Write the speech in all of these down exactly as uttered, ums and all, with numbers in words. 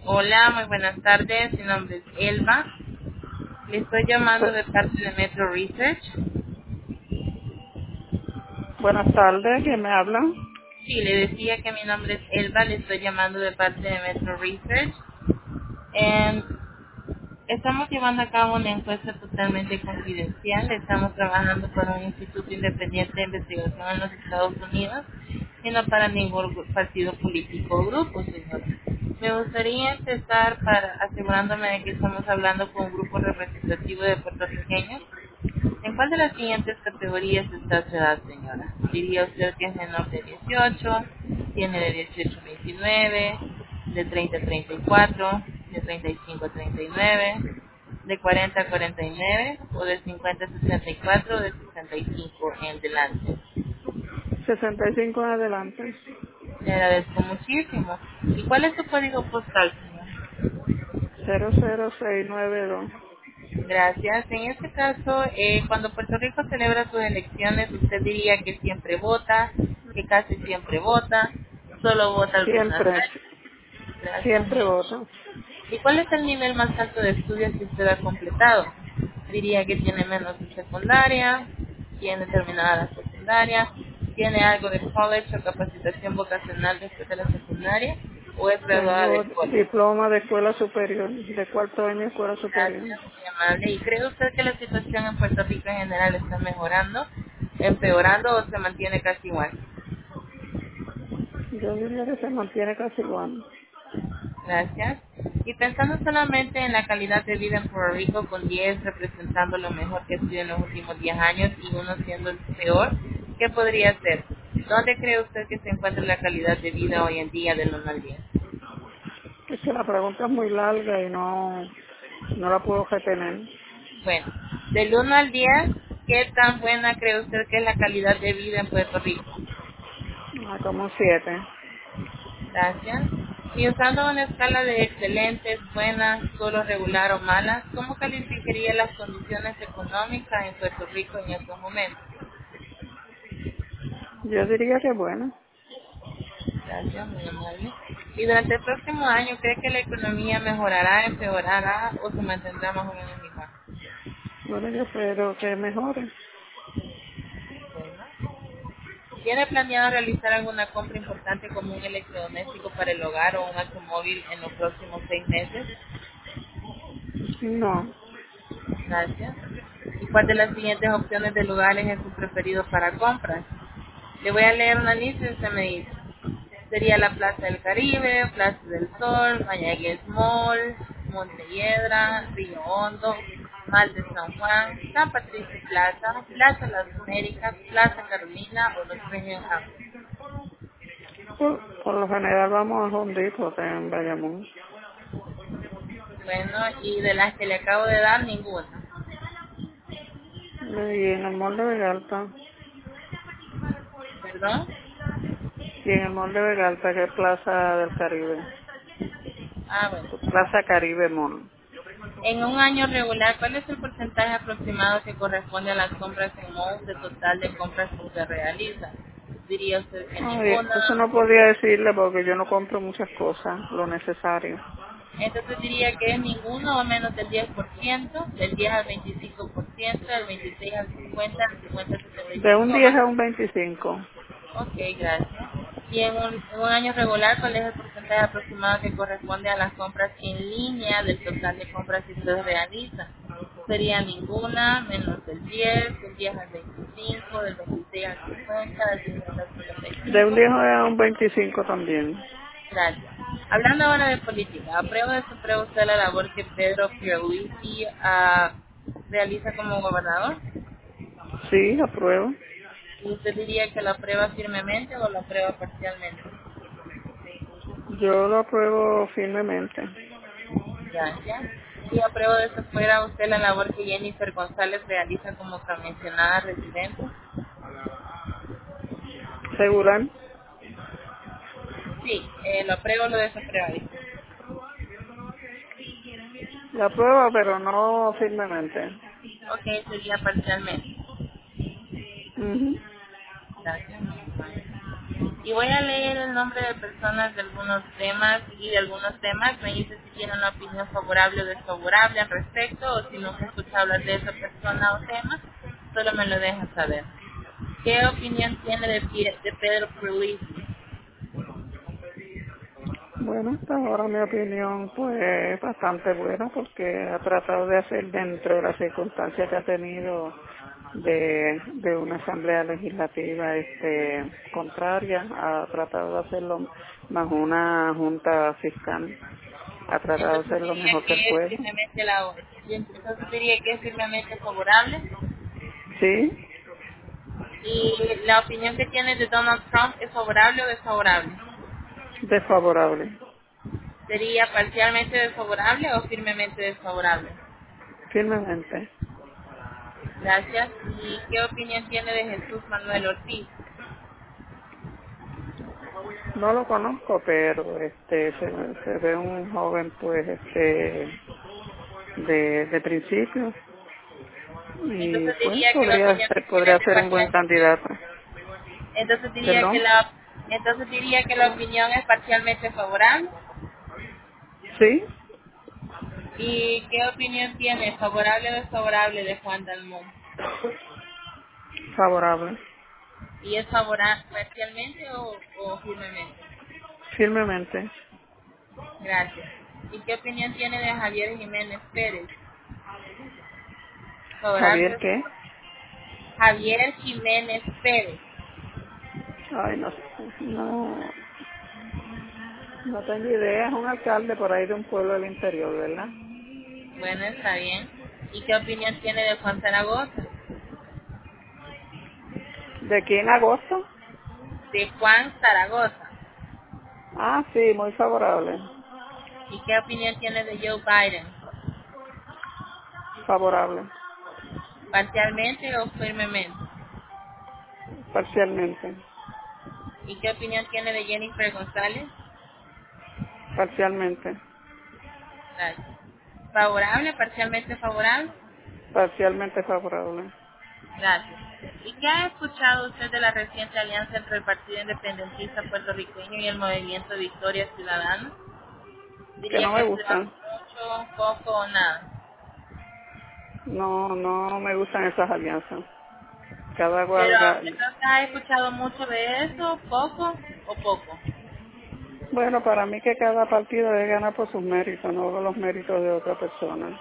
Hola, muy buenas tardes. Mi nombre es Elba. Le estoy llamando Bu- de parte de Metro Research. Buenas tardes, ¿quién me habla? Sí, le decía que mi nombre es Elba. Le estoy llamando de parte de Metro Research. Em, estamos llevando a cabo una encuesta totalmente confidencial. Estamos trabajando para un instituto independiente de investigación en los Estados Unidos y no para ningún gru- partido político o grupo, señora. Me gustaría empezar para asegurándome de que estamos hablando con un grupo representativo de puertorriqueños. ¿En cuál de las siguientes categorías está su edad, señora? Diría usted que es menor de dieciocho, tiene de dieciocho a veintinueve, de treinta a treinta y cuatro, de treinta y cinco a treinta y nueve, de cuarenta a cuarenta y nueve, o de cincuenta a sesenta y cuatro, o de sesenta y cinco en delante. sesenta y cinco en adelante. Le agradezco muchísimo. ¿Y cuál es su código postal, señora? cero cero seis nueve dos. Gracias. En este caso, eh, cuando Puerto Rico celebra sus elecciones, usted diría que siempre vota, que casi siempre vota, solo vota algunas Siempre, veces. Gracias. siempre voto. ¿Y cuál es el nivel más alto de estudios que usted ha completado? Diría que tiene menos de secundaria, tiene terminada la secundaria, tiene algo de college o capacitación vocacional después de la secundaria, o es graduada Tengo del college. diploma de escuela superior, de cuarto año de escuela superior. Gracias, muy amable. ¿Y cree usted que la situación en Puerto Rico en general está mejorando, empeorando o se mantiene casi igual? Yo diría que se mantiene casi igual. Gracias. Y pensando solamente en la calidad de vida en Puerto Rico, con diez representando lo mejor que ha sido en los últimos diez años y uno siendo el peor, ¿qué podría ser? ¿Dónde cree usted que se encuentra la calidad de vida hoy en día del uno al diez? Es que la pregunta es muy larga y no, no la puedo retener. Bueno, del uno al diez, ¿qué tan buena cree usted que es la calidad de vida en Puerto Rico? Ah, como un siete. Gracias. Y usando una escala de excelentes, buenas, solo regular o malas, ¿cómo calificaría las condiciones económicas en Puerto Rico en estos momentos? Yo diría que bueno. Gracias, muy amable. ¿Y durante el próximo año cree que la economía mejorará, empeorará o se mantendrá más o menos igual? Bueno, yo espero que mejore. Bueno. ¿Tiene planeado realizar alguna compra importante como un electrodoméstico para el hogar o un automóvil en los próximos seis meses? No. Gracias. ¿Y cuál de las siguientes opciones de lugares es su preferido para compras? Le voy a leer una lista y usted me dice. Sería la Plaza del Caribe, Plaza del Sol, Mayagüez Mall, Montelledra, Río Hondo, Mal de San Juan, San Patricio Plaza, Plaza Las Américas, Plaza Carolina o los Premios House. Por, por lo general vamos a Home Depot en Bayamón. Bueno, y de las que le acabo de dar, ninguna. Y en el molde de Galta. ¿Perdón? Y en el molde de Galta, que es Plaza del Caribe. Ah, bueno. Plaza Caribe Mall. En un año regular, ¿cuál es el porcentaje aproximado que corresponde a las compras en malls de total de compras que se realiza? Diría usted que Ay, ninguna. eso no podía decirle porque yo no compro muchas cosas, lo necesario. Entonces diría que es ninguno o menos del diez por ciento, del diez al veinticinco por ciento, del veintiséis al cincuenta, del cincuenta al setenta y De un cinco diez más. a un veinticinco. Ok, gracias. Y en un, en un año regular, ¿cuál es el porcentaje aproximado que corresponde a las compras en línea del total de compras que usted realiza? Sería ninguna, menos del diez, del diez al veinticinco, del veintiséis al cincuenta, del cincuenta al setenta y De un cinco. diez a un veinticinco también. Gracias. Hablando ahora de política, ¿aprueba de su prueba usted la labor que Pedro Pierluisi ah, realiza como gobernador? Sí, apruebo. ¿Y usted diría que la aprueba firmemente o la aprueba parcialmente? Yo lo apruebo firmemente. Gracias. ¿Y aprueba de su fuera usted la labor que Jennifer González realiza como mencionada residente? ¿Seguran? Sí, eh, lo apruebo o lo desaprueba. Disculpe. La apruebo, pero no firmemente. Ok, sería parcialmente. Ujú. Gracias. Y voy a leer el nombre de personas de algunos temas y de algunos temas. Me dice si tienen una opinión favorable o desfavorable al respecto, o si no se escucha hablar de esa persona o tema, solo me lo dejan saber. ¿Qué opinión tiene de, Pie- de Pedro Pierluisi? Bueno, hasta ahora mi opinión pues es bastante buena porque ha tratado de hacer dentro de las circunstancias que ha tenido de, de una asamblea legislativa este contraria, ha tratado de hacerlo más una junta fiscal, ha tratado de Entonces hacer lo diría mejor que él que es puede. firmemente la y entonces diría que es firmemente favorable. Sí, Y la opinión que tiene de Donald Trump es favorable o desfavorable. desfavorable, ¿Sería parcialmente desfavorable o firmemente desfavorable? firmemente. Gracias. ¿Y qué opinión tiene de Jesús Manuel Ortiz? No lo conozco, pero este se, se ve un joven pues este de, de principio y Entonces pues diría que la podría opinión que ser, tiene podría es ser un buen parcial. candidato. Entonces diría que ¿Perdón? la entonces diría que la opinión es parcialmente favorable. Sí, ¿Y qué opinión tiene, favorable o desfavorable, de Juan Dalmón? favorable, ¿Y es favorable parcialmente o, o firmemente? firmemente. Gracias. ¿Y qué opinión tiene de Javier Jiménez Pérez? ¿Favorable o Javier, ¿qué? desfavorable? Javier Jiménez Pérez. Ay, no sé, no, no tengo idea. Es un alcalde por ahí de un pueblo del interior, ¿verdad? Bueno, está bien. ¿Y qué opinión tiene de Juan Zaragoza? ¿De aquí en agosto? De Juan Zaragoza. Ah, sí, muy favorable, ¿Y qué opinión tiene de Joe Biden? favorable, ¿Parcialmente o firmemente? parcialmente, ¿Y qué opinión tiene de Jennifer González? parcialmente, Gracias. ¿Favorable, parcialmente favorable? parcialmente favorable. Gracias. ¿Y qué ha escuchado usted de la reciente alianza entre el Partido Independentista Puertorriqueño y el Movimiento Victoria Ciudadana? Que Diría no que me será gustan. mucho, poco o nada. No, no me gustan esas alianzas. Cada Pero, cual, ga- ¿entonces ha escuchado mucho de eso, poco o poco? bueno, para mí que cada partido debe ganar por sus méritos, no por los méritos de otra persona.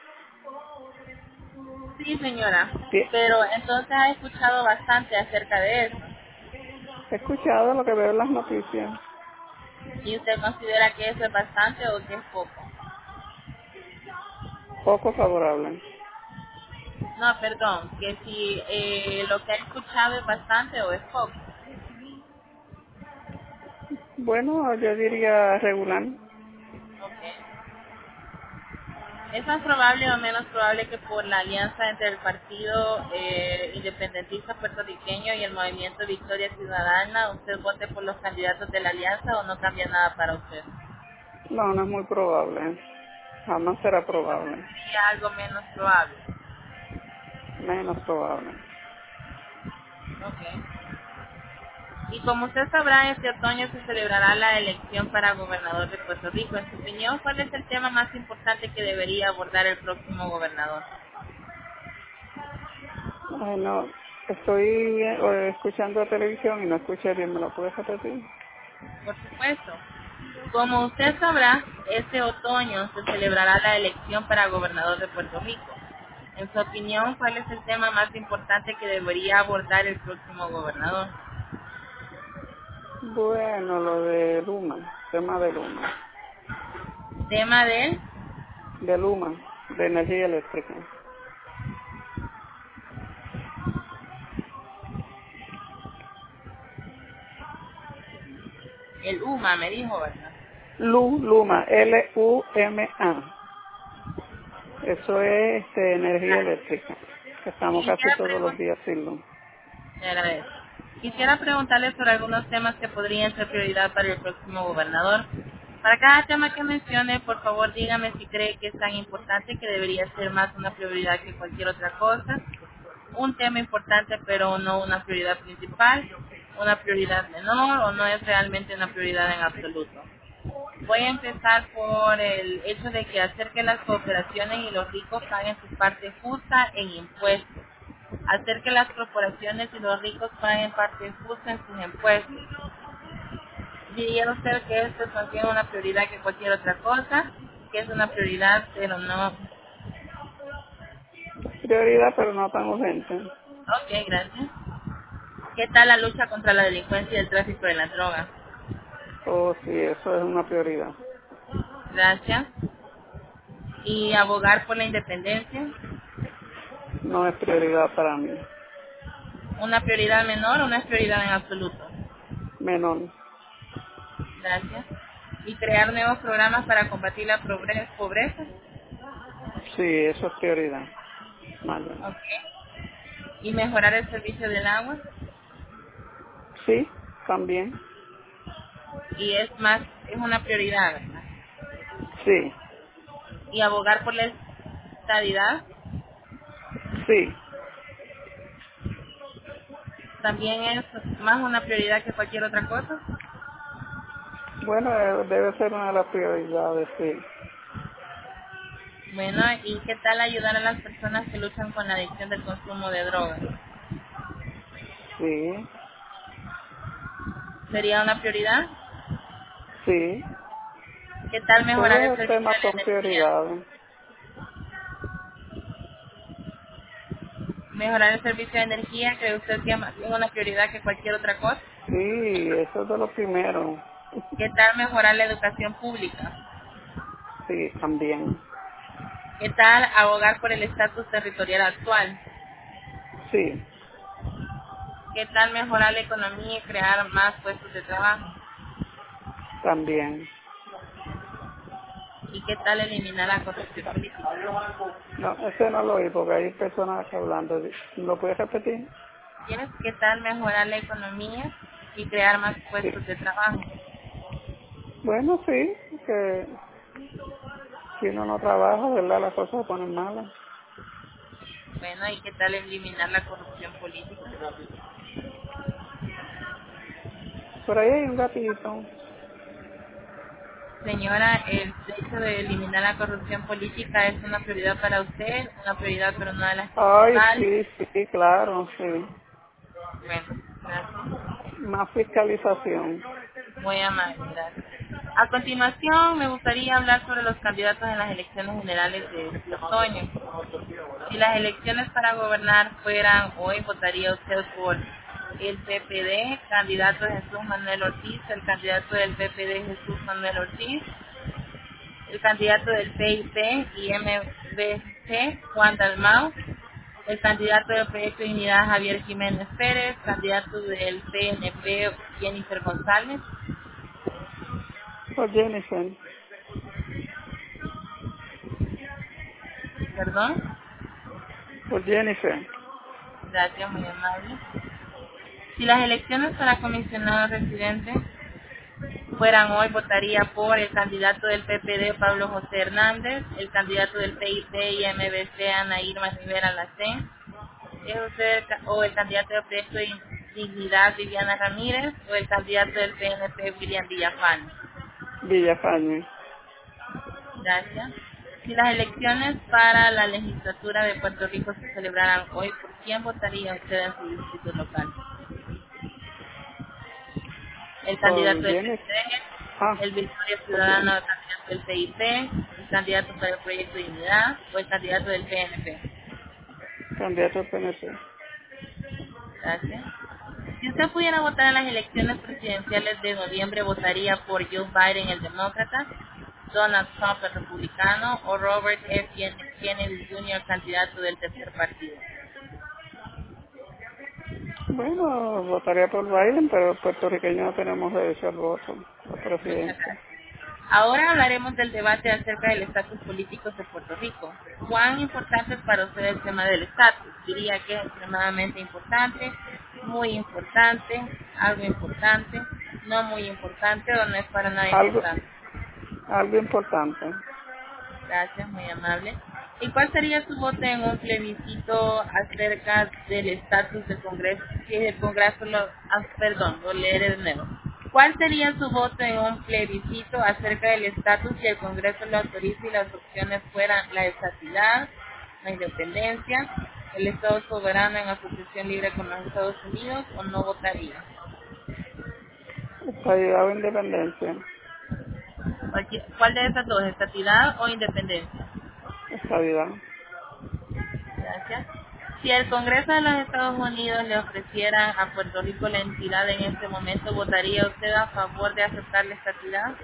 Sí, señora. Sí, Pero entonces ha escuchado bastante acerca de eso. he escuchado lo que veo en las noticias, ¿Y usted considera que eso es bastante o que es poco? poco favorable. No, perdón, que si eh, lo que ha escuchado es bastante o es poco. Bueno, yo diría regular. Ok. ¿Es más probable o menos probable que por la alianza entre el Partido eh, Independentista Puertorriqueño y el Movimiento Victoria Ciudadana usted vote por los candidatos de la alianza o no cambia nada para usted? No, no es muy probable. Jamás será Entonces probable. sería algo menos probable. Menos probable. Ok. Y como usted sabrá, este otoño se celebrará la elección para gobernador de Puerto Rico. En su opinión, ¿cuál es el tema más importante que debería abordar el próximo gobernador? Ay, no, estoy eh, escuchando televisión y no escuché bien. ¿Me lo puedes repetir? Por supuesto. Como usted sabrá, este otoño se celebrará la elección para gobernador de Puerto Rico. En su opinión, ¿cuál es el tema más importante que debería abordar el próximo gobernador? Bueno, lo de Luma, tema de Luma. Tema de él, De Luma, de energía eléctrica. el U M A, me dijo, ¿verdad? Lu, Luma, L U M A. Eso es este, energía eléctrica, que Y estamos casi quisiera todos los preguntar, días sin luz. le agradezco. Quisiera preguntarle sobre algunos temas que podrían ser prioridad para el próximo gobernador. Para cada tema que mencione, por favor dígame si cree que es tan importante que debería ser más una prioridad que cualquier otra cosa. Un tema importante pero no una prioridad principal. una prioridad menor o no es realmente una prioridad en absoluto. Voy a empezar por el hecho de que hacer que las corporaciones y los ricos paguen su parte justa en impuestos. Hacer que las corporaciones y los ricos paguen parte justa en sus impuestos. Diría usted que esto es más bien una prioridad que cualquier otra cosa, que es una prioridad, pero no. Prioridad, pero no tan urgente. Ok, gracias. ¿Qué tal la lucha contra la delincuencia y el tráfico de las drogas? Oh, sí, eso es una prioridad. Gracias. ¿Y abogar por la independencia? No es prioridad para mí. ¿Una prioridad menor o una es prioridad en absoluto? Menor. Gracias. ¿Y crear nuevos programas para combatir la pobre- pobreza? Sí, eso es prioridad. Vale. Ok. ¿Y mejorar el servicio del agua? Sí, también. Y es más, es una prioridad, ¿verdad? Sí, ¿Y abogar por la estabilidad? sí. También es más una prioridad que cualquier otra cosa. Bueno, eh, debe ser una de las prioridades, sí. Bueno, ¿y qué tal ayudar a las personas que luchan con la adicción del consumo de drogas? Sí, ¿Sería una prioridad? sí. ¿Qué tal mejorar el Todos los servicio temas de la son energía? prioridades. ¿Mejorar el servicio de energía cree usted que es más bien una prioridad que cualquier otra cosa? Sí, eso es de lo primero. ¿Qué tal mejorar la educación pública? Sí, también. ¿Qué tal abogar por el estatus territorial actual? Sí, ¿Qué tal mejorar la economía y crear más puestos de trabajo? también. ¿Y qué tal eliminar la corrupción política? No, ese no lo oí porque hay personas hablando. ¿Lo puedes repetir? Yes. ¿Qué tal mejorar la economía y crear más Sí. puestos de trabajo? Bueno, sí, que si uno no trabaja, ¿verdad? Las cosas se ponen malas. Bueno, ¿y qué tal eliminar la corrupción política? Por ahí hay un gatito. Señora, el hecho de eliminar la corrupción política es una prioridad para usted, una prioridad pero no de las Ay, principales. sí, sí, claro, sí. Bueno, gracias. Más fiscalización. Muy amable, gracias. A continuación, me gustaría hablar sobre los candidatos en las elecciones generales de este otoño. Si las elecciones para gobernar fueran hoy, votaría usted por el P P D, candidato Jesús Manuel Ortiz, el candidato del P P D Jesús Manuel Ortiz, el candidato del P I P y M B C Juan Dalmau, el candidato del Proyecto de Unidad Javier Jiménez Pérez, candidato del P N P Jennifer González, Por Jennifer. perdón, Por Jennifer. gracias, muy amable. Si las elecciones para comisionado residente fueran hoy, votaría por el candidato del P P D, Pablo José Hernández, el candidato del P I P y M B C, Ana Irma Rivera Lacén, ¿es usted el ca- o el candidato del proyecto de Dignidad, Viviana Ramírez, o el candidato del P N P, William Villafán? Villafañe. Gracias. Si las elecciones para la legislatura de Puerto Rico se celebraran hoy, ¿por quién votaría usted en su distrito local? El Por candidato del Jennifer. P P Ah, D, el Victoria por Ciudadano, Jennifer. el candidato del P I P, el candidato para el Proyecto de Unidad o el candidato del P N P. Candidato al P N P. Gracias. Si usted pudiera votar en las elecciones presidenciales de noviembre, ¿votaría por Joe Biden, el demócrata, Donald Trump, el republicano, o Robert F. Kennedy junior, candidato del tercer partido? Bueno, votaría por Biden, pero los puertorriqueños no tenemos derecho al voto, al Muchas presidente. gracias. Ahora hablaremos del debate acerca del estatus político de Puerto Rico. ¿Cuán importante es para usted el tema del estatus? Diría que es extremadamente importante, muy importante, algo importante, no muy importante o no es para nada Algo, importante. algo importante. Gracias, muy amable. ¿Y cuál sería su voto en un plebiscito acerca del estatus del Congreso? Si el Congreso lo, ah, perdón, lo leeré de nuevo. ¿Cuál sería su voto en un plebiscito acerca del estatus si el Congreso lo autoriza y las opciones fueran la estatidad, la independencia, el Estado soberano en asociación libre con los Estados Unidos, o no votaría? Estabilidad o independencia. Cualquier- ¿Cuál de esas dos, estatidad o independencia? Estabilidad. Gracias. Si el Congreso de los Estados Unidos le ofreciera a Puerto Rico la entidad en este momento, ¿votaría usted a favor de aceptar la estatidad?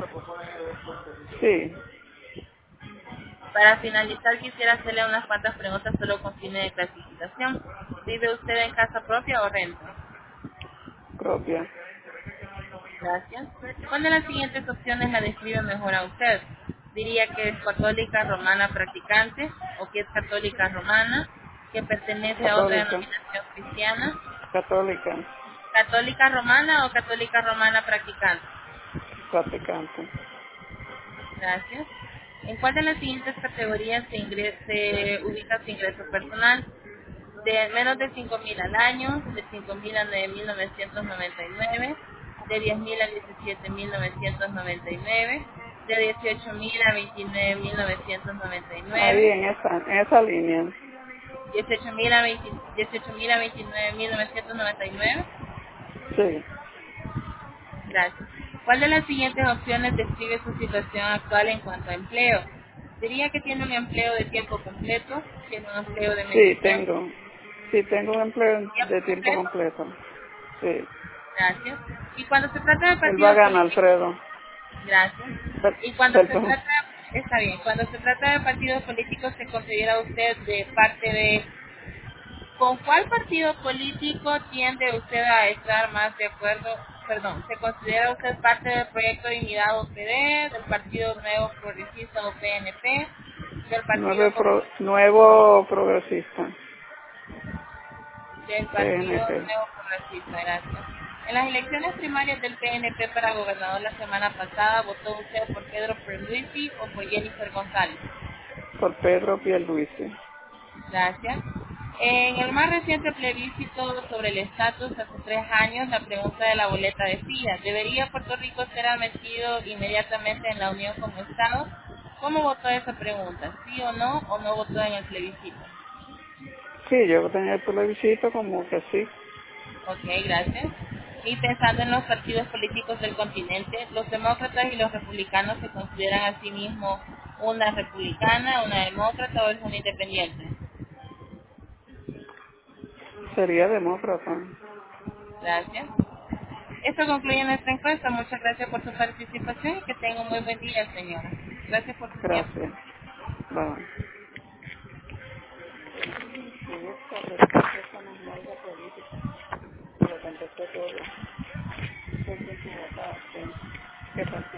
Sí, Para finalizar, quisiera hacerle unas cuantas preguntas solo con fines de clasificación. ¿Vive usted en casa propia o renta? propia. Gracias. ¿Cuál de las siguientes opciones la describe mejor a usted? Diría que es católica romana practicante, o que es católica romana, que pertenece a otra Católica. denominación cristiana, Católica. católica romana o católica romana practicante. Practicante. Gracias. ¿En cuál de las siguientes categorías se, ingre- se ubica su ingreso personal? De menos de cinco mil al año, de cinco mil a nueve mil novecientos noventa y nueve, de diez mil a diecisiete mil novecientos noventa y nueve, de dieciocho mil a veintinueve mil novecientos noventa y Ahí nueve, en esa, en esa línea. dieciocho mil a veinte dieciocho mil a veintinueve mil novecientos noventa y nueve. Sí. Gracias. ¿Cuál de las siguientes opciones describe su situación actual en cuanto a empleo? Diría que tiene un empleo de tiempo completo, tiene un empleo de medio Sí, tiempo, tengo. Sí, tengo un empleo tiempo de tiempo completo. completo. Sí. Gracias. Y cuando se trata de Él va a partidos ganar, políticos, Alfredo. gracias. Per- Y cuando se Perdón. trata, está bien, cuando se trata de partidos políticos, ¿se considera usted de parte de, con cuál partido político tiende usted a estar más de acuerdo? Perdón, ¿se considera usted parte del proyecto de Unidad O P D, del Partido Nuevo Progresista o P N P, del Partido Nuevo, Popular, pro- nuevo progresista. del P Partido N P. Nuevo Progresista? Gracias. En las elecciones primarias del P N P para gobernador la semana pasada, ¿votó usted por Pedro Pierluisi o por Jennifer González? Por Pedro Pierluisi. Gracias. En el más reciente plebiscito sobre el estatus hace tres años, la pregunta de la boleta decía, ¿debería Puerto Rico ser admitido inmediatamente en la Unión como Estado? ¿Cómo votó esa pregunta? ¿Sí o no? ¿O no votó en el plebiscito? Sí, yo tenía el plebiscito como que sí. Ok, gracias. Y pensando en los partidos políticos del continente, los demócratas y los republicanos se consideran a sí mismos una republicana, una demócrata o es una independiente. Sería demócrata. Gracias. Esto concluye nuestra encuesta. Muchas gracias por su participación y que tenga un muy buen día, señora. Gracias por su tiempo. Gracias. Bye. Y esta respuesta no es larga política. Lo contesté todo. ¿Por quién tú votaste? ¿Qué partido?